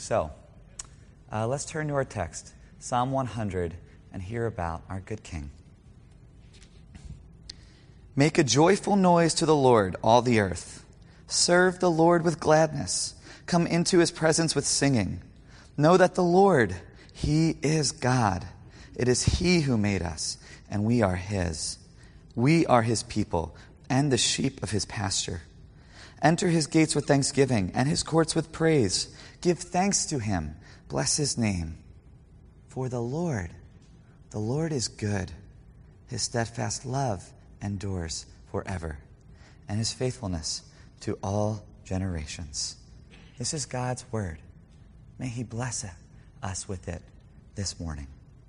So, let's turn to our text, Psalm 100, and hear about our good King. Make a joyful noise to the Lord, all the earth. Serve the Lord with gladness. Come into his presence with singing. Know that the Lord, he is God. It is he who made us, and we are his. We are his people and the sheep of his pasture. Enter his gates with thanksgiving and his courts with praise. Give thanks to him. Bless his name. For the Lord is good. His steadfast love endures forever, and his faithfulness to all generations. This is God's word. May he bless us with it this morning.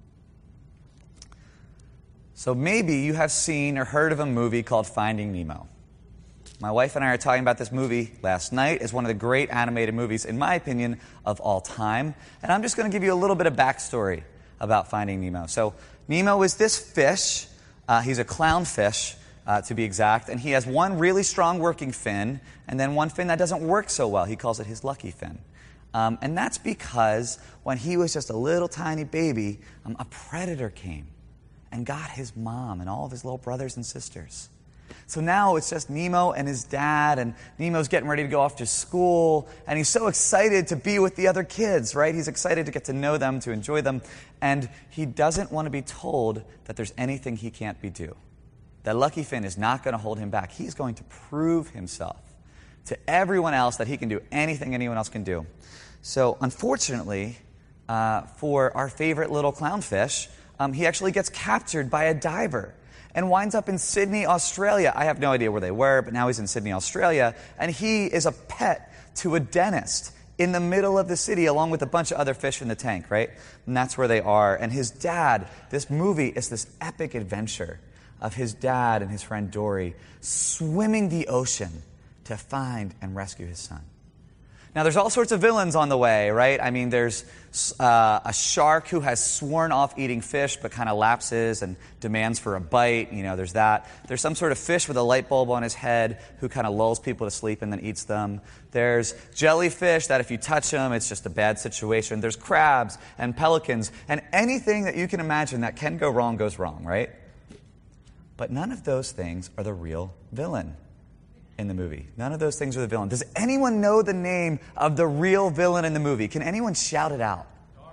So maybe you have seen or heard of a movie called Finding Nemo. My wife and I are talking about this movie last night. It's one of the great animated movies, in my opinion, of all time. And I'm just going to give you a little bit of backstory about Finding Nemo. So Nemo is this fish. He's a clownfish, to be exact. And he has one really strong working fin, and then one fin that doesn't work so well. He calls it his lucky fin. And that's because when he was just a little tiny baby, a predator came and got his mom and all of his little brothers and sisters. So now it's just Nemo and his dad, and Nemo's getting ready to go off to school, and he's so excited to be with the other kids, right? He's excited to get to know them, to enjoy them, and he doesn't want to be told that there's anything he can't do. That lucky fin is not going to hold him back. He's going to prove himself to everyone else that he can do anything anyone else can do. So unfortunately, for our favorite little clownfish, he actually gets captured by a diver and winds up in Sydney, Australia. I have no idea where they were, but now he's in Sydney, Australia, and he is a pet to a dentist in the middle of the city, along with a bunch of other fish in the tank, right? And that's where they are. And his dad, this movie is this epic adventure of his dad and his friend Dory swimming the ocean to find and rescue his son. Now, there's all sorts of villains on the way, right? I mean, there's a shark who has sworn off eating fish but kind of lapses and demands for a bite. You know, there's that. There's some sort of fish with a light bulb on his head who kind of lulls people to sleep and then eats them. There's jellyfish that if you touch them, it's just a bad situation. There's crabs and pelicans, and anything that you can imagine that can go wrong goes wrong, right? But none of those things are the real villain in the movie. None of those things are the villain. Does anyone know the name of the real villain in the movie? Can anyone shout it out?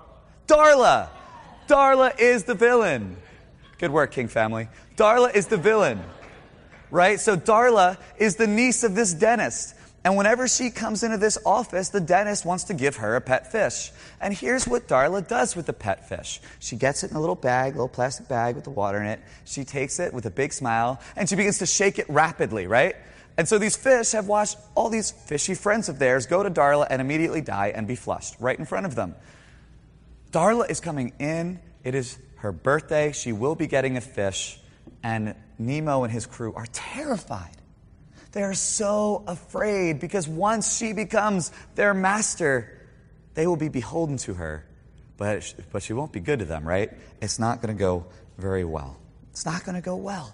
Darla! Darla is the villain. Good work, King family. Darla is the villain, right? So Darla is the niece of this dentist. And whenever she comes into this office, the dentist wants to give her a pet fish. And here's what Darla does with the pet fish. She gets it in a little bag, a little plastic bag with the water in it. She takes it with a big smile, and she begins to shake it rapidly, right? And so these fish have watched all these fishy friends of theirs go to Darla and immediately die and be flushed right in front of them. Darla is coming in. It is her birthday. She will be getting a fish. And Nemo and his crew are terrified. They are so afraid because once she becomes their master, they will be beholden to her. But she won't be good to them, right? It's not going to go very well. It's not going to go well.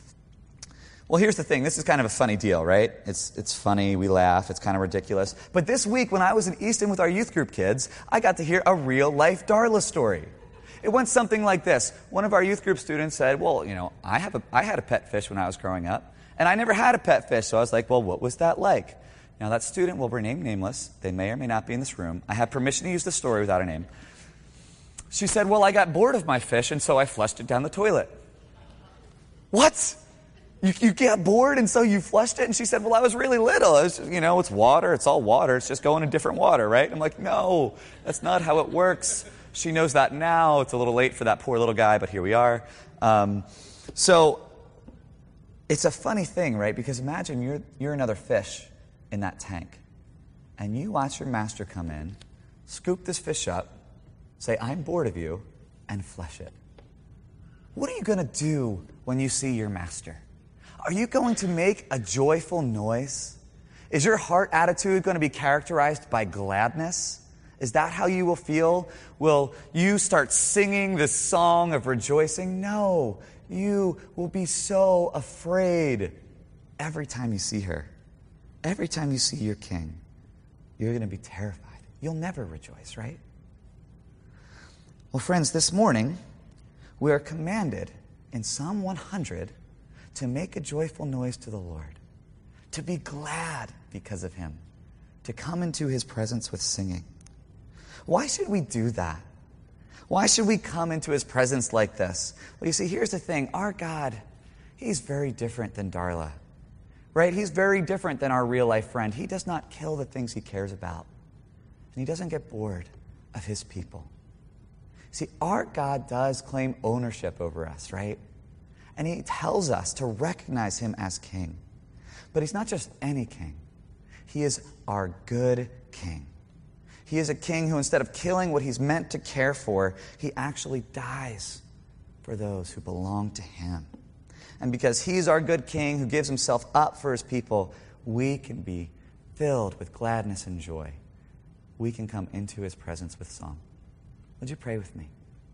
Well, here's the thing. This is kind of a funny deal, right? It's funny. We laugh. It's kind of ridiculous. But this week, when I was in Easton with our youth group kids, I got to hear a real-life Darla story. It went something like this. One of our youth group students said, well, you know, I had a pet fish when I was growing up, and I never had a pet fish. So I was like, well, what was that like? Now, that student will remain nameless. They may or may not be in this room. I have permission to use the story without a name. She said, well, I got bored of my fish, and so I flushed it down the toilet. What? You get bored, and so you flushed it? And she said, well, I was really little. It was, it's water. It's all water. It's just going in different water, right? I'm like, no, that's not how it works. She knows that now. It's a little late for that poor little guy, but here we are. So it's a funny thing, right? Because imagine you're another fish in that tank, and you watch your master come in, scoop this fish up, say, I'm bored of you, and flush it. What are you going to do when you see your master? Are you going to make a joyful noise? Is your heart attitude going to be characterized by gladness? Is that how you will feel? Will you start singing this song of rejoicing? No, you will be so afraid every time you see her. Every time you see your king, you're going to be terrified. you'll never rejoice, right? Well, friends, this morning, we are commanded in Psalm 100 to make a joyful noise to the Lord, to be glad because of him, to come into his presence with singing. Why should we do that? Why should we come into his presence like this? Well, you see, here's the thing. Our God, he's very different than Darla, right? He's very different than our real-life friend. He does not kill the things he cares about, and he doesn't get bored of his people. See, our God does claim ownership over us, right? And he tells us to recognize him as king. But he's not just any king. He is our good king. He is a king who, instead of killing what he's meant to care for, he actually dies for those who belong to him. And because he's our good king who gives himself up for his people, we can be filled with gladness and joy. We can come into his presence with song. Would you pray with me?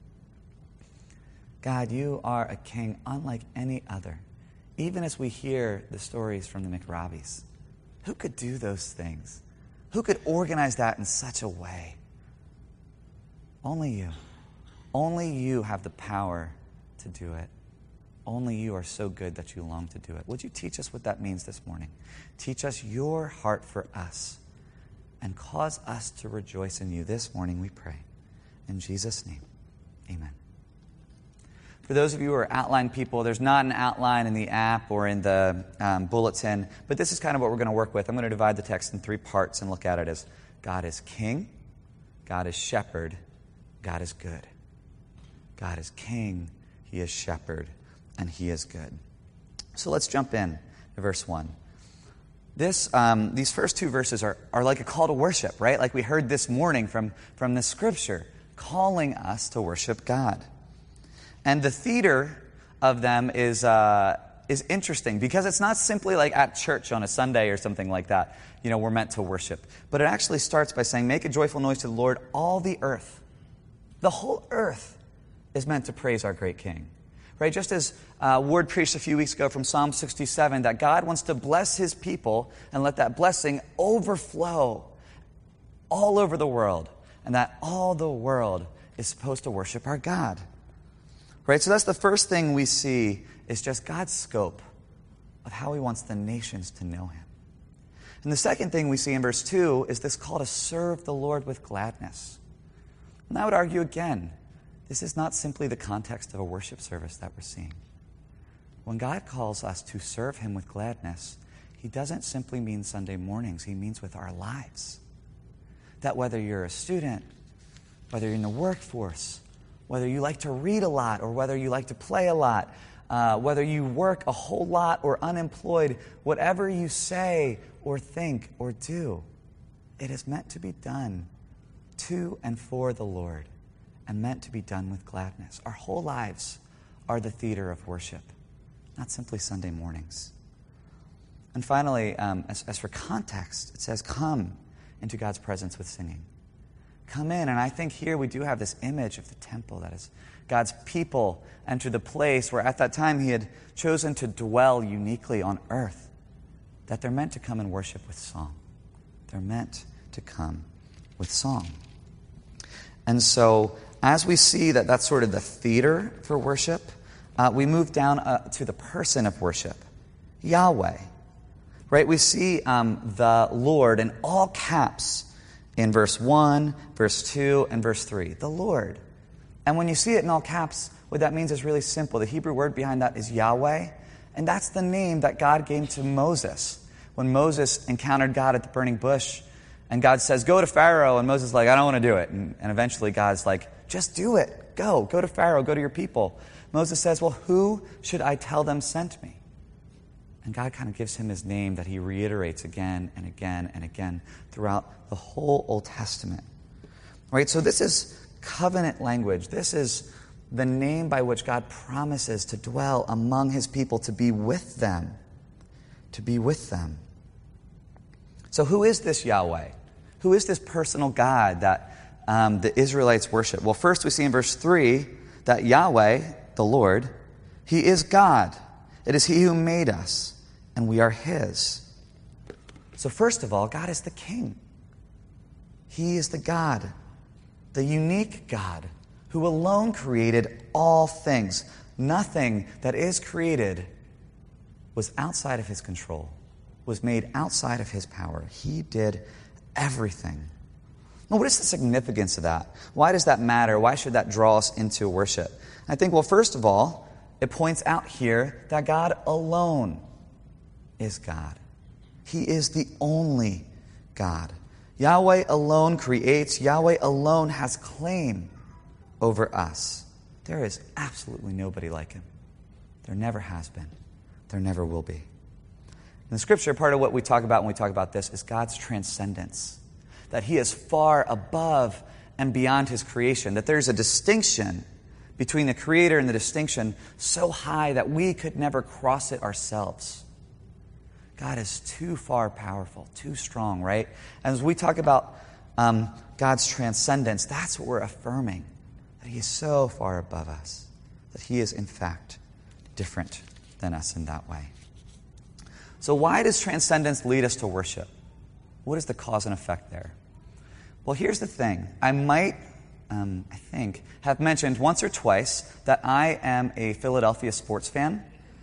God, you are a king unlike any other. Even as we hear the stories from the McRobbies, who could do those things? Who could organize that in such a way? Only you. Only you have the power to do it. Only you are so good that you long to do it. Would you teach us what that means this morning? Teach us your heart for us and cause us to rejoice in you this morning, we pray. In Jesus' name, amen. For those of you who are outline people, there's not an outline in the app or in the bulletin, but this is kind of what we're going to work with. I'm going to divide the text in 3 parts and look at it as God is king, God is shepherd, God is good. God is king, he is shepherd, and he is good. So let's jump in to verse 1. These first 2 verses are like a call to worship, right? Like we heard this morning from the scripture, calling us to worship God. And the theater of them is interesting because it's not simply like at church on a Sunday or something like that. You know, we're meant to worship. But it actually starts by saying, make a joyful noise to the Lord, all the earth. The whole earth is meant to praise our great King. Right? Just as Ward preached a few weeks ago from Psalm 67, that God wants to bless his people and let that blessing overflow all over the world. And that all the world is supposed to worship our God. Right? So that's the first thing we see is just God's scope of how he wants the nations to know him. And the second thing we see in verse 2 is this call to serve the Lord with gladness. And I would argue again, this is not simply the context of a worship service that we're seeing. When God calls us to serve him with gladness, he doesn't simply mean Sunday mornings. He means with our lives. That whether you're a student, whether you're in the workforce, whether you like to read a lot or whether you like to play a lot, whether you work a whole lot or unemployed, whatever you say or think or do, it is meant to be done to and for the Lord and meant to be done with gladness. Our whole lives are the theater of worship, not simply Sunday mornings. And finally, as for context, it says, come into God's presence with singing. Come in, and I think here we do have this image of the temple, that is God's people enter the place where at that time he had chosen to dwell uniquely on earth, that they're meant to come and worship with song. They're meant to come with song. And so as we see that that's sort of the theater for worship, we move down to the person of worship, Yahweh. Right? We see the Lord in all caps in verse 1, verse 2, and verse 3. The Lord. And when you see it in all caps, what that means is really simple. The Hebrew word behind that is Yahweh. And that's the name that God gave to Moses. When Moses encountered God at the burning bush, and God says, go to Pharaoh. And Moses is like, I don't want to do it. And eventually God's like, just do it. Go to Pharaoh. Go to your people. Moses says, well, who should I tell them sent me? And God kind of gives him his name that he reiterates again and again and again throughout the whole Old Testament. Right? So this is covenant language. This is the name by which God promises to dwell among his people, to be with them. To be with them. So who is this Yahweh? Who is this personal God that the Israelites worship? Well, first we see in verse 3 that Yahweh, the Lord, he is God. It is he who made us, and we are his. So first of all, God is the king. He is the God, the unique God, who alone created all things. Nothing that is created was outside of his control, was made outside of his power. He did everything. Now, what is the significance of that? Why does that matter? Why should that draw us into worship? I think, well, first of all, it points out here that God alone is God. He is the only God. Yahweh alone creates. Yahweh alone has claim over us. There is absolutely nobody like him. There never has been. There never will be. In the Scripture, part of what we talk about when we talk about this is God's transcendence. That he is far above and beyond his creation. That there's a distinction between the Creator and the distinction so high that we could never cross it ourselves. God is too far powerful, too strong, right? And as we talk about God's transcendence, that's what we're affirming. That he is so far above us. That he is, in fact, different than us in that way. So why does transcendence lead us to worship? What is the cause and effect there? Well, here's the thing. I might, I think, have mentioned once or twice that I am a Philadelphia sports fan.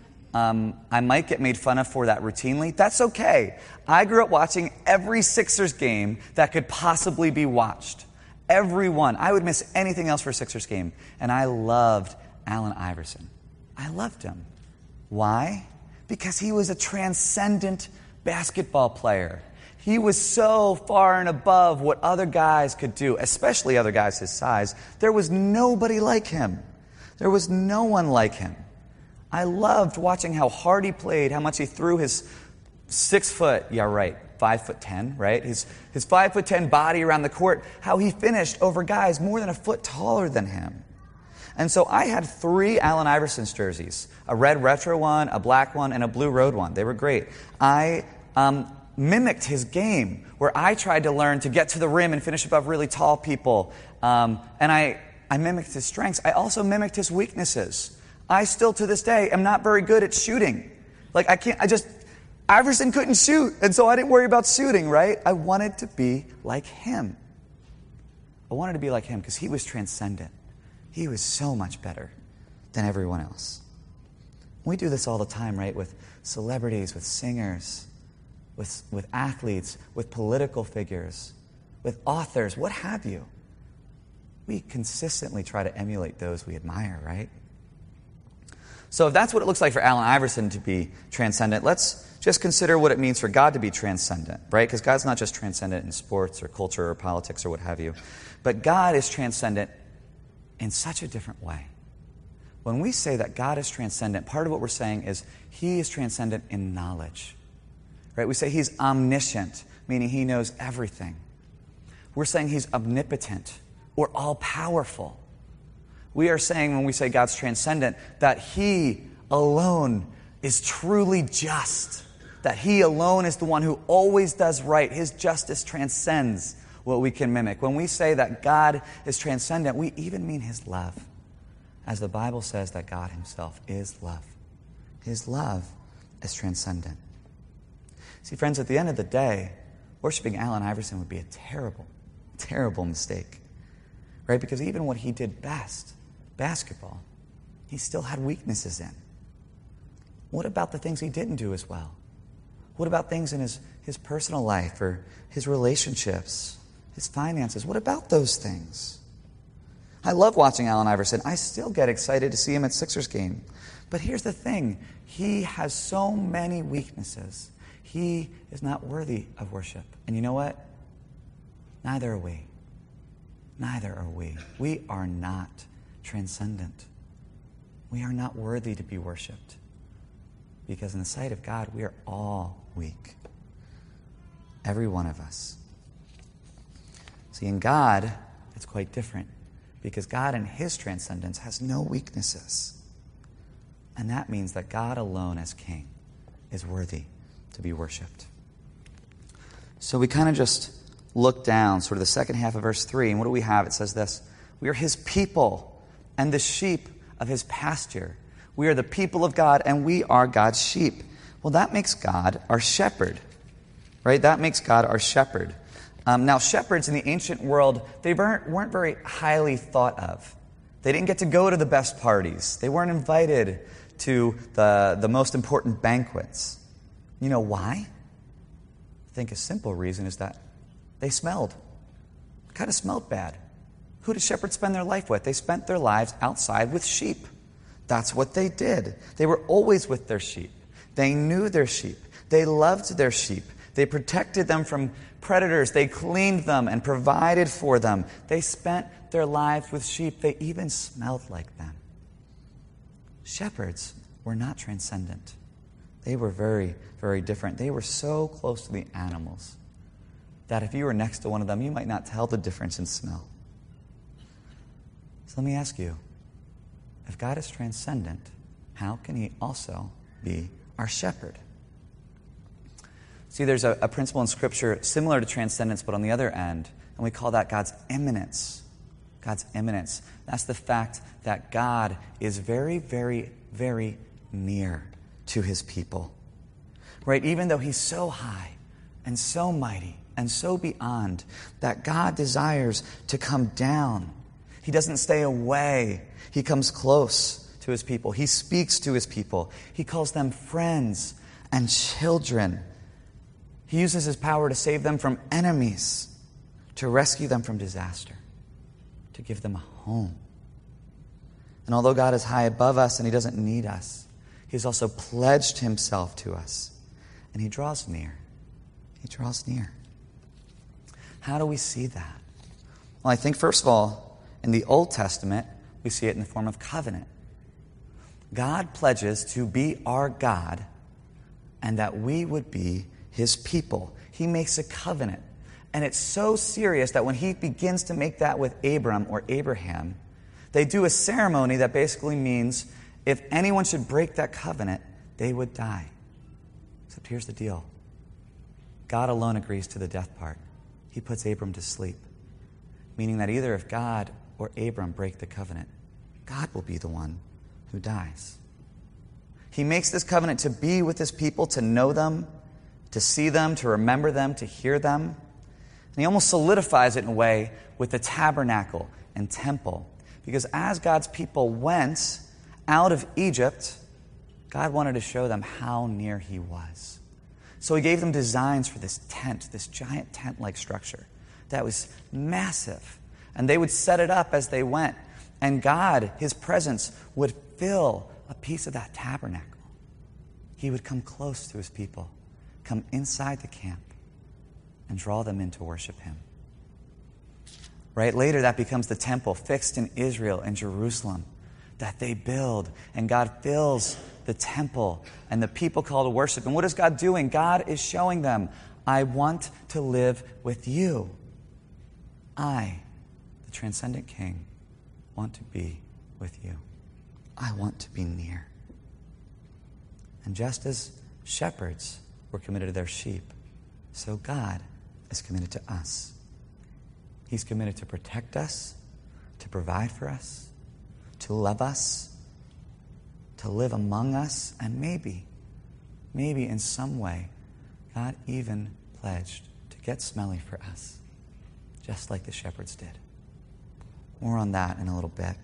I might get made fun of for that routinely. That's okay. I grew up watching every Sixers game that could possibly be watched. Every one. I would miss anything else for a Sixers game. And I loved Allen Iverson. I loved him. Why? Because he was a transcendent basketball player. He was so far and above what other guys could do, especially other guys his size. There was nobody like him. There was no one like him. I loved watching how hard he played, how much he threw his 6 foot, 5'10", right? His 5'10" body around the court, how he finished over guys more than a foot taller than him. And so I had 3 Allen Iverson jerseys, a red retro one, a black one, and a blue road one. They were great. I mimicked his game, where I tried to learn to get to the rim and finish above really tall people. And I mimicked his strengths. I also mimicked his weaknesses. I still, to this day, am not very good at shooting. Iverson couldn't shoot, and so I didn't worry about shooting, right? I wanted to be like him. I wanted to be like him because he was transcendent. He was so much better than everyone else. We do this all the time, right? With celebrities, with singers, with athletes, with political figures, with authors, what have you. We consistently try to emulate those we admire, right? So if that's what it looks like for Allen Iverson to be transcendent, let's just consider what it means for God to be transcendent, right? Because God's not just transcendent in sports or culture or politics or what have you. But God is transcendent in such a different way. When we say that God is transcendent, part of what we're saying is he is transcendent in knowledge. Right? We say he's omniscient, meaning he knows everything. We're saying he's omnipotent or all-powerful. We are saying, when we say God's transcendent, that he alone is truly just. That he alone is the one who always does right. His justice transcends what we can mimic. When we say that God is transcendent, we even mean his love. As the Bible says that God himself is love. His love is transcendent. See, friends, at the end of the day, worshiping Allen Iverson would be a terrible, terrible mistake. Right? Because even what he did best, basketball, he still had weaknesses in. What about the things he didn't do as well? What about things in his personal life or his relationships, his finances? What about those things? I love watching Allen Iverson. I still get excited to see him at Sixers game. But here's the thing. He has so many weaknesses. He is not worthy of worship. And you know what? Neither are we. Neither are we. We are not transcendent. We are not worthy to be worshipped. Because in the sight of God, we are all weak. Every one of us. See, in God, it's quite different. Because God in his transcendence has no weaknesses. And that means that God alone as king is worthy to be worshipped. So we kind of just look down, sort of the second half of verse 3, and what do we have? It says this: we are his people and the sheep of his pasture. We are the people of God, and we are God's sheep. Well, that makes God our shepherd, right? That makes God our shepherd. Now, shepherds in the ancient world, they weren't very highly thought of. They didn't get to go to the best parties. They weren't invited to the most important banquets. You know why? I think a simple reason is that they smelled. Kind of smelled bad. Who did shepherds spend their life with? They spent their lives outside with sheep. That's what they did. They were always with their sheep. They knew their sheep. They loved their sheep. They protected them from predators. They cleaned them and provided for them. They spent their lives with sheep. They even smelled like them. Shepherds were not transcendent. They were very, very different. They were so close to the animals that if you were next to one of them, you might not tell the difference in smell. So let me ask you, if God is transcendent, how can he also be our shepherd? See, there's a principle in Scripture similar to transcendence, but on the other end, and we call that God's immanence. God's immanence. That's the fact that God is very, very, very near to his people. Right? Even though he's so high and so mighty and so beyond, that God desires to come down. He doesn't stay away. He comes close to his people. He speaks to his people. He calls them friends and children. He uses his power to save them from enemies, to rescue them from disaster, to give them a home. And although God is high above us and he doesn't need us, he's also pledged himself to us. And he draws near. He draws near. How do we see that? Well, I think, first of all, in the Old Testament, we see it in the form of covenant. God pledges to be our God and that we would be his people. He makes a covenant. And it's so serious that when he begins to make that with Abram or Abraham, they do a ceremony that basically means if anyone should break that covenant, they would die. Except here's the deal. God alone agrees to the death part. He puts Abram to sleep. Meaning that either if God or Abram break the covenant, God will be the one who dies. He makes this covenant to be with his people, to know them, to see them, to remember them, to hear them. And he almost solidifies it in a way with the tabernacle and temple. Because as God's people went out of Egypt, God wanted to show them how near he was. So he gave them designs for this tent, this giant tent-like structure that was massive. And they would set it up as they went. And God, his presence, would fill a piece of that tabernacle. He would come close to his people, come inside the camp, and draw them in to worship him. Right? Later, that becomes the temple fixed in Israel and Jerusalem that they build. And God fills the temple and the people call to worship. And what is God doing? God is showing them, I want to live with you. I, the transcendent King, want to be with you. I want to be near. And just as shepherds were committed to their sheep, so God is committed to us. He's committed to protect us, to provide for us, to love us, to live among us, and maybe in some way, God even pledged to get smelly for us, just like the shepherds did. More on that in a little bit.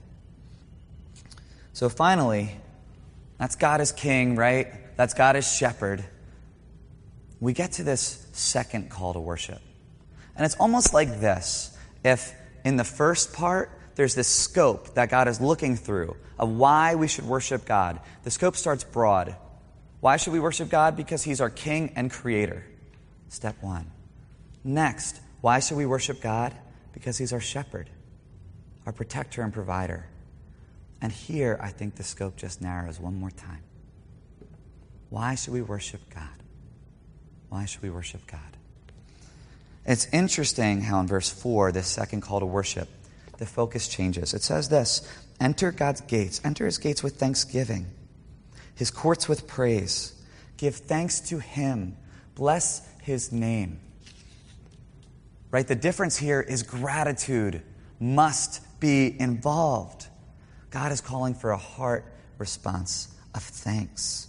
So finally, that's God as king, right? That's God as shepherd. We get to this second call to worship. And it's almost like this. If in the first part, there's this scope that God is looking through of why we should worship God. The scope starts broad. Why should we worship God? Because he's our king and creator. Step one. Next, why should we worship God? Because he's our shepherd, our protector and provider. And here, I think the scope just narrows one more time. Why should we worship God? Why should we worship God? It's interesting how in verse 4, this second call to worship, the focus changes. It says this, enter God's gates. Enter his gates with thanksgiving, his courts with praise. Give thanks to him. Bless his name. Right? The difference here is gratitude must be involved. God is calling for a heart response of thanks.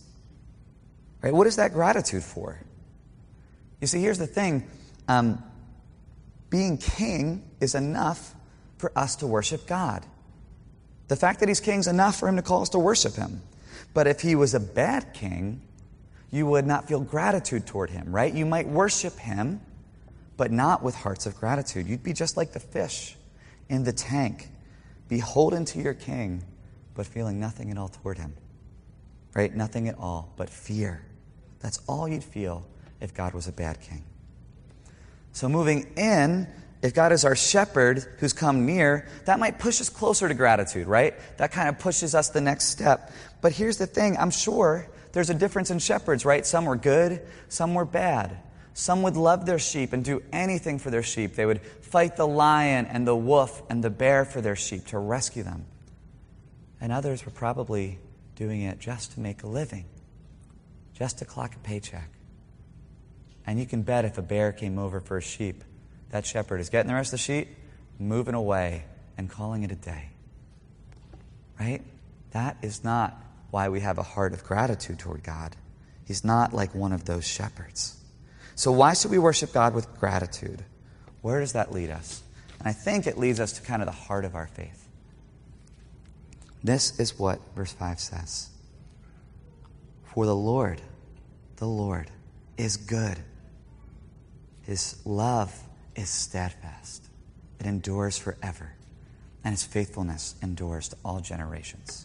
Right? What is that gratitude for? You see, here's the thing. being king is enough for us to worship God. The fact that he's king is enough for him to call us to worship him. But if he was a bad king, you would not feel gratitude toward him, right? You might worship him, but not with hearts of gratitude. You'd be just like the fish in the tank, beholden to your king, but feeling nothing at all toward him, right? Nothing at all but fear. That's all you'd feel if God was a bad king. So moving in, if God is our shepherd who's come near, that might push us closer to gratitude, right? That kind of pushes us the next step. But here's the thing, I'm sure there's a difference in shepherds, right? Some were good, some were bad. Some would love their sheep and do anything for their sheep. They would fight the lion and the wolf and the bear for their sheep to rescue them. And others were probably doing it just to make a living, just to clock a paycheck. And you can bet if a bear came over for a sheep, that shepherd is getting the rest of the sheep, moving away, and calling it a day. Right? That is not why we have a heart of gratitude toward God. He's not like one of those shepherds. So why should we worship God with gratitude? Where does that lead us? And I think it leads us to kind of the heart of our faith. This is what verse 5 says. For the Lord is good. His love is steadfast. It endures forever. And his faithfulness endures to all generations.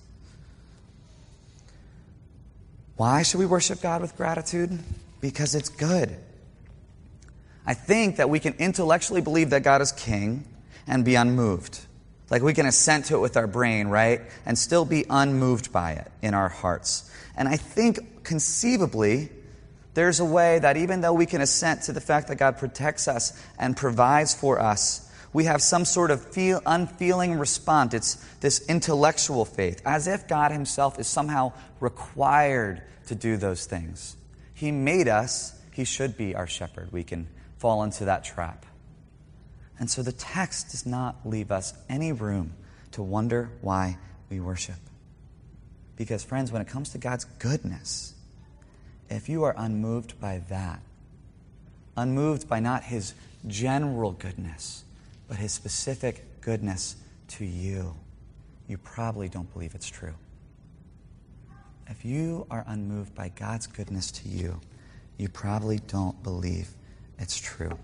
Why should we worship God with gratitude? Because it's good. I think that we can intellectually believe that God is king and be unmoved. Like we can assent to it with our brain, right? And still be unmoved by it in our hearts. And I think conceivably, there's a way that even though we can assent to the fact that God protects us and provides for us, we have some sort of unfeeling response. It's this intellectual faith, as if God himself is somehow required to do those things. He made us. He should be our shepherd. We can fall into that trap. And so the text does not leave us any room to wonder why we worship. Because, friends, when it comes to God's goodness, if you are unmoved by that, unmoved by not his general goodness, but his specific goodness to you, you probably don't believe it's true. If you are unmoved by God's goodness to you, you probably don't believe it's true.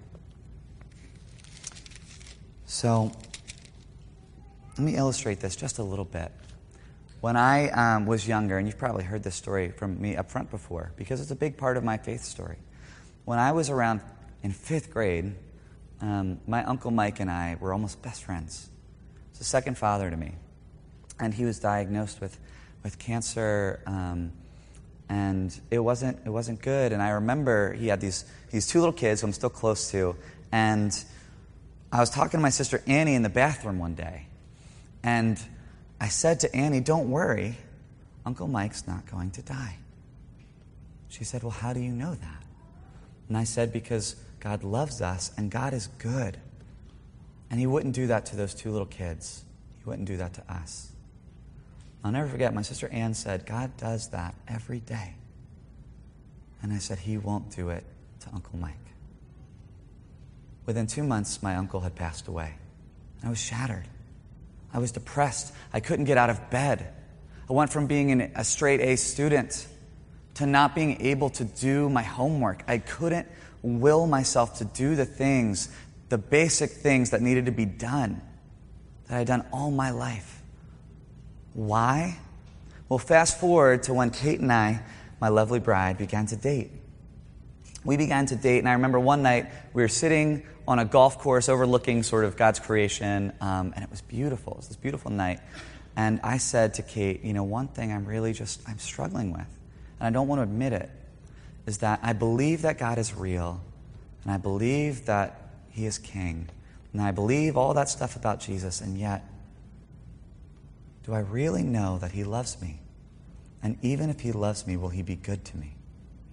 So, let me illustrate this just a little bit. When I was younger, and you've probably heard this story from me up front before, because it's a big part of my faith story. When I was around in 5th grade, my Uncle Mike and I were almost best friends. He's a second father to me. And he was diagnosed with cancer, and it wasn't good. And I remember he had these 2 little kids who I'm still close to, and I was talking to my sister Annie in the bathroom one day, and I said to Annie, "Don't worry, Uncle Mike's not going to die." She said, "Well, how do you know that?" And I said, "Because God loves us, and God is good. And he wouldn't do that to those 2 little kids. He wouldn't do that to us." I'll never forget, my sister Ann said, "God does that every day." And I said, "He won't do it to Uncle Mike." Within 2 months, my uncle had passed away. I was shattered. I was depressed. I couldn't get out of bed. I went from being a straight A student to not being able to do my homework. I couldn't will myself to do the things, the basic things that needed to be done, that I'd done all my life. Why? Well, fast forward to when Kate and I, my lovely bride, began to date. We began to date, and I remember one night we were sitting on a golf course overlooking sort of God's creation, and it was beautiful. It was this beautiful night. And I said to Kate, one thing I'm struggling with, and I don't want to admit it, is that I believe that God is real, and I believe that he is king, and I believe all that stuff about Jesus, and yet, do I really know that he loves me? And even if he loves me, will he be good to me?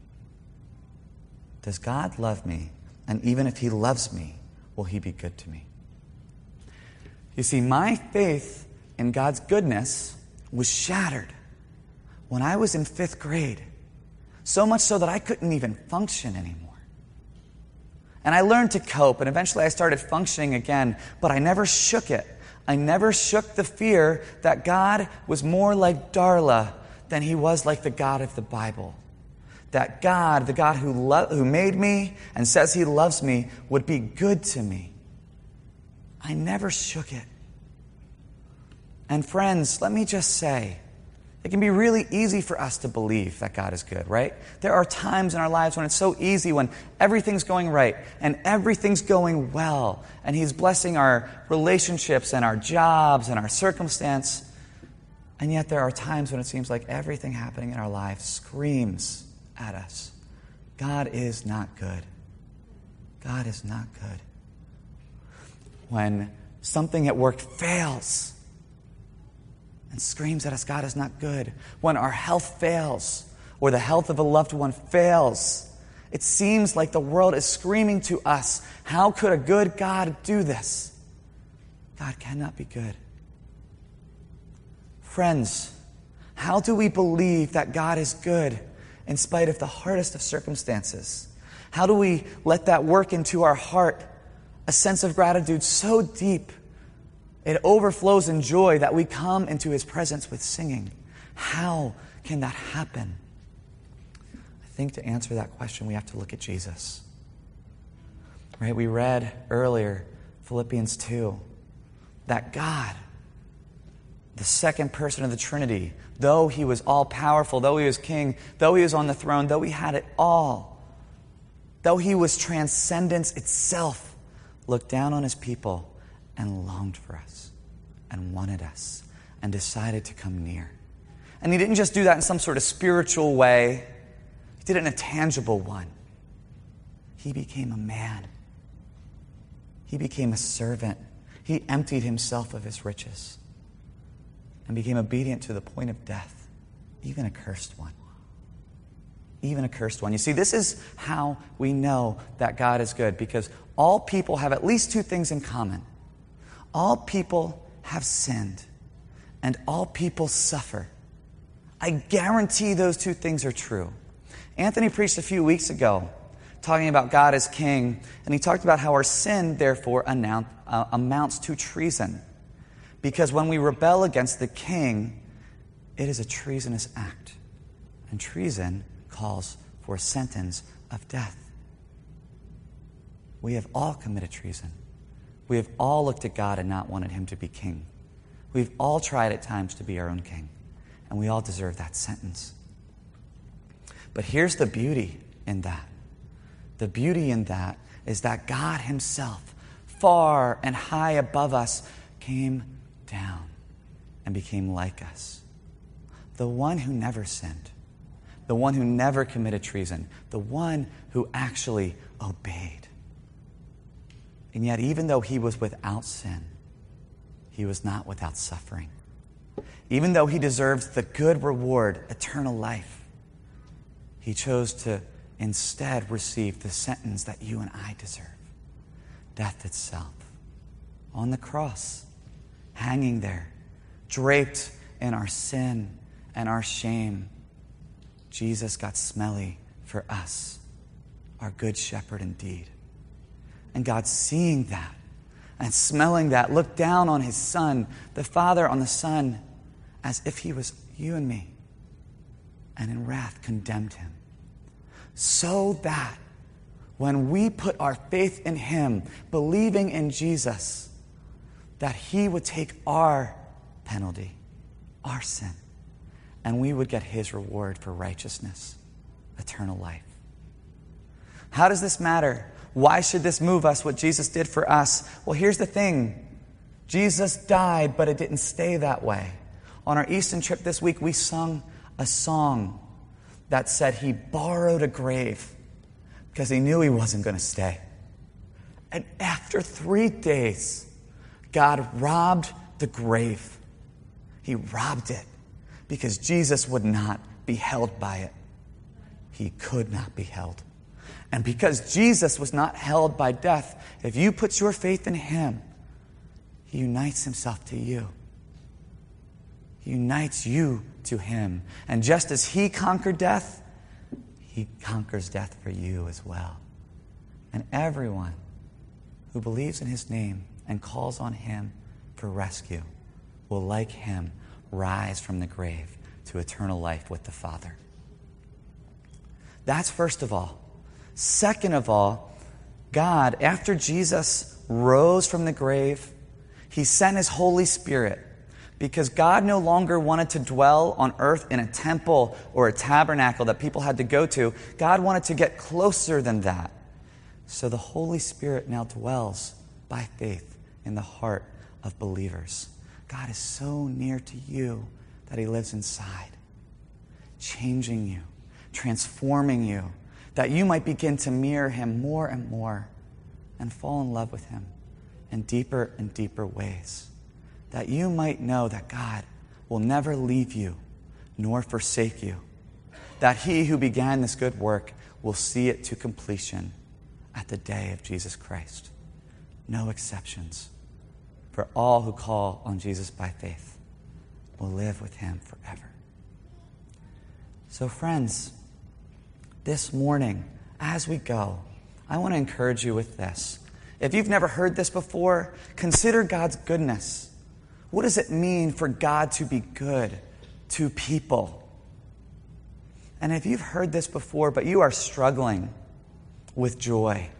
Does God love me? And even if he loves me, will he be good to me? You see, my faith in God's goodness was shattered when I was in 5th grade. So much so that I couldn't even function anymore. And I learned to cope, and eventually I started functioning again, but I never shook it. I never shook the fear that God was more like Darla than he was like the God of the Bible. That God, the God who made me and says he loves me, would be good to me. I never shook it. And friends, let me just say, it can be really easy for us to believe that God is good, right? There are times in our lives when it's so easy, when everything's going right and everything's going well, and he's blessing our relationships and our jobs and our circumstance. And yet there are times when it seems like everything happening in our lives screams at us, God is not good. God is not good. When something at work fails and screams at us, God is not good. When our health fails or the health of a loved one fails, it seems like the world is screaming to us, how could a good God do this? God cannot be good. Friends, how do we believe that God is good in spite of the hardest of circumstances? How do we let that work into our heart, a sense of gratitude so deep it overflows in joy that we come into his presence with singing? How can that happen? I think to answer that question, we have to look at Jesus. Right? We read earlier, Philippians 2, that God, the second person of the Trinity, though he was all-powerful, though he was king, though he was on the throne, though he had it all, though he was transcendence itself, looked down on his people and longed for us and wanted us and decided to come near. And he didn't just do that in some sort of spiritual way. He did it in a tangible one. He became a man. He became a servant. He emptied himself of his riches and became obedient to the point of death, even a cursed one. Even a cursed one. You see, this is how we know that God is good, because all people have at least two things in common. All people have sinned, and all people suffer. I guarantee those two things are true. Anthony preached a few weeks ago talking about God as king, and he talked about how our sin, therefore, amounts to treason. Because when we rebel against the king, it is a treasonous act. And treason calls for a sentence of death. We have all committed treason. We have all looked at God and not wanted him to be king. We've all tried at times to be our own king. And we all deserve that sentence. But here's the beauty in that. The beauty in that is that God himself, far and high above us, came down and became like us. The one who never sinned. The one who never committed treason. The one who actually obeyed. And yet, even though he was without sin, he was not without suffering. Even though he deserved the good reward, eternal life, he chose to instead receive the sentence that you and I deserve. Death itself. On the cross, hanging there, draped in our sin and our shame, Jesus got smelly for us, our good shepherd indeed. And God, seeing that and smelling that, looked down on his Son, the Father on the Son, as if he was you and me, and in wrath condemned him. So that when we put our faith in him, believing in Jesus, that he would take our penalty, our sin, and we would get his reward for righteousness, eternal life. How does this matter? Why should this move us, what Jesus did for us? Well, here's the thing. Jesus died, but it didn't stay that way. On our Easton trip this week, we sung a song that said he borrowed a grave because he knew he wasn't going to stay. And after 3 days, God robbed the grave. He robbed it because Jesus would not be held by it. He could not be held. And because Jesus was not held by death, if you put your faith in him, he unites himself to you. He unites you to him. And just as he conquered death, he conquers death for you as well. And everyone who believes in his name and calls on him for rescue will, like him, rise from the grave to eternal life with the Father. That's first of all. Second of all, God, after Jesus rose from the grave, he sent his Holy Spirit because God no longer wanted to dwell on earth in a temple or a tabernacle that people had to go to. God wanted to get closer than that. So the Holy Spirit now dwells by faith in the heart of believers. God is so near to you that he lives inside, changing you, transforming you, that you might begin to mirror him more and more and fall in love with him in deeper and deeper ways, that you might know that God will never leave you nor forsake you, that he who began this good work will see it to completion at the day of Jesus Christ. No exceptions. For all who call on Jesus by faith will live with him forever. So friends, this morning, as we go, I want to encourage you with this. If you've never heard this before, consider God's goodness. What does it mean for God to be good to people? And if you've heard this before, but you are struggling with joy,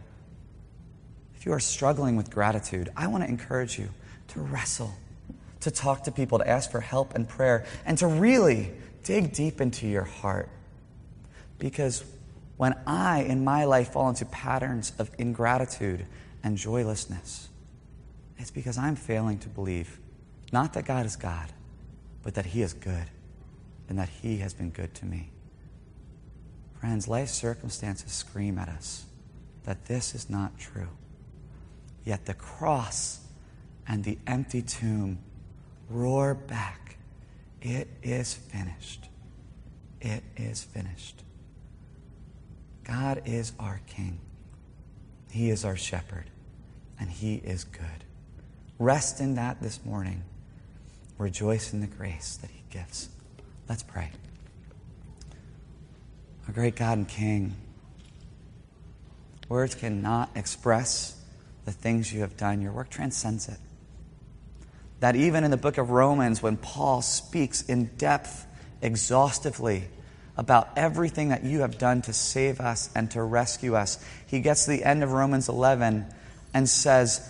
if you are struggling with gratitude, I want to encourage you to wrestle, to talk to people, to ask for help and prayer, and to really dig deep into your heart. Because when I, in my life, fall into patterns of ingratitude and joylessness, it's because I'm failing to believe, not that God is God, but that he is good, and that he has been good to me. Friends, life circumstances scream at us that this is not true. Yet the cross and the empty tomb roar back, it is finished. It is finished. God is our King. He is our shepherd, and he is good. Rest in that this morning. Rejoice in the grace that he gives. Let's pray. Our great God and King, words cannot express the things you have done. Your work transcends it. That even in the book of Romans, when Paul speaks in depth, exhaustively, about everything that you have done to save us and to rescue us, he gets to the end of Romans 11 and says,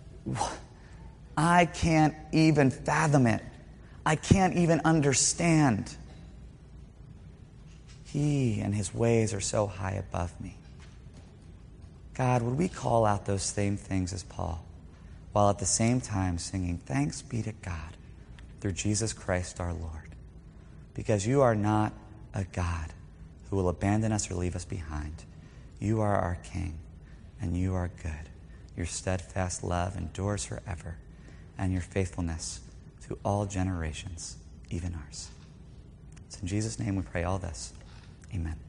I can't even fathom it. I can't even understand. He and his ways are so high above me. God, would we call out those same things as Paul, while at the same time singing, thanks be to God through Jesus Christ our Lord. Because you are not a God who will abandon us or leave us behind. You are our King, and you are good. Your steadfast love endures forever, and your faithfulness to all generations, even ours. It's in Jesus' name we pray all this. Amen.